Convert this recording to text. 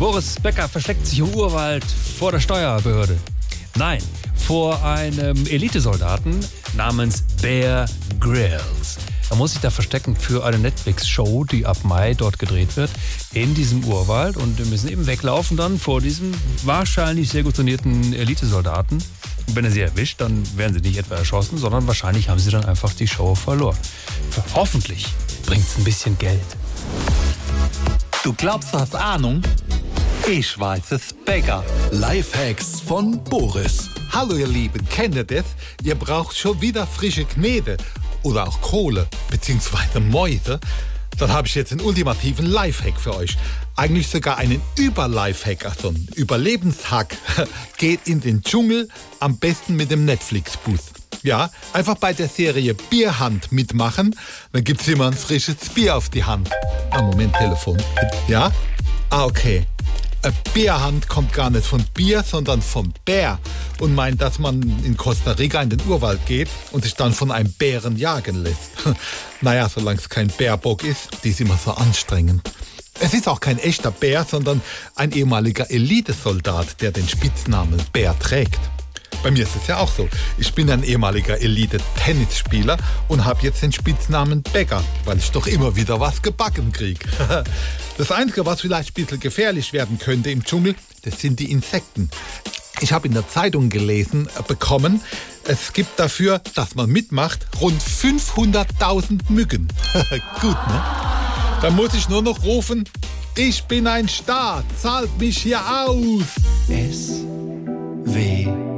Boris Becker versteckt sich im Urwald vor der Steuerbehörde. Nein, vor einem Elitesoldaten namens Bear Grylls. Er muss sich da verstecken für eine Netflix-Show, die ab Mai dort gedreht wird, in diesem Urwald. Und wir müssen eben weglaufen dann vor diesem wahrscheinlich sehr gut trainierten Elitesoldaten. Und wenn er sie erwischt, dann werden sie nicht etwa erschossen, sondern wahrscheinlich haben sie dann einfach die Show verloren. Hoffentlich bringt es ein bisschen Geld. Du glaubst, du hast Ahnung? Ich weiß es, Becker. Lifehacks von Boris. Hallo ihr Lieben, kennt ihr das? Ihr braucht schon wieder frische Knete oder auch Kohle bzw. Mäuse. Dann habe ich jetzt einen ultimativen Lifehack für euch. Eigentlich sogar einen Über-Lifehack, also einen Überlebenshack. Geht in den Dschungel, am besten mit dem Netflix-Bus. Ja, einfach bei der Serie Bierhand mitmachen, dann gibt's immer ein frisches Bier auf die Hand. Moment, Telefon. Ja? Okay. Bärhand kommt gar nicht von Bier, sondern vom Bär und meint, dass man in Costa Rica in den Urwald geht und sich dann von einem Bären jagen lässt. Naja, solange es kein Bärbock ist, die ist immer so anstrengend. Es ist auch kein echter Bär, sondern ein ehemaliger Elitesoldat, der den Spitznamen Bär trägt. Bei mir ist es ja auch so. Ich bin ein ehemaliger Elite-Tennisspieler und habe jetzt den Spitznamen Becker, weil ich doch immer wieder was gebacken kriege. Das Einzige, was vielleicht ein bisschen gefährlich werden könnte im Dschungel, das sind die Insekten. Ich habe in der Zeitung bekommen, es gibt dafür, dass man mitmacht, rund 500.000 Mücken. Gut, ne? Da muss ich nur noch rufen, ich bin ein Staat, zahlt mich hier aus. SWR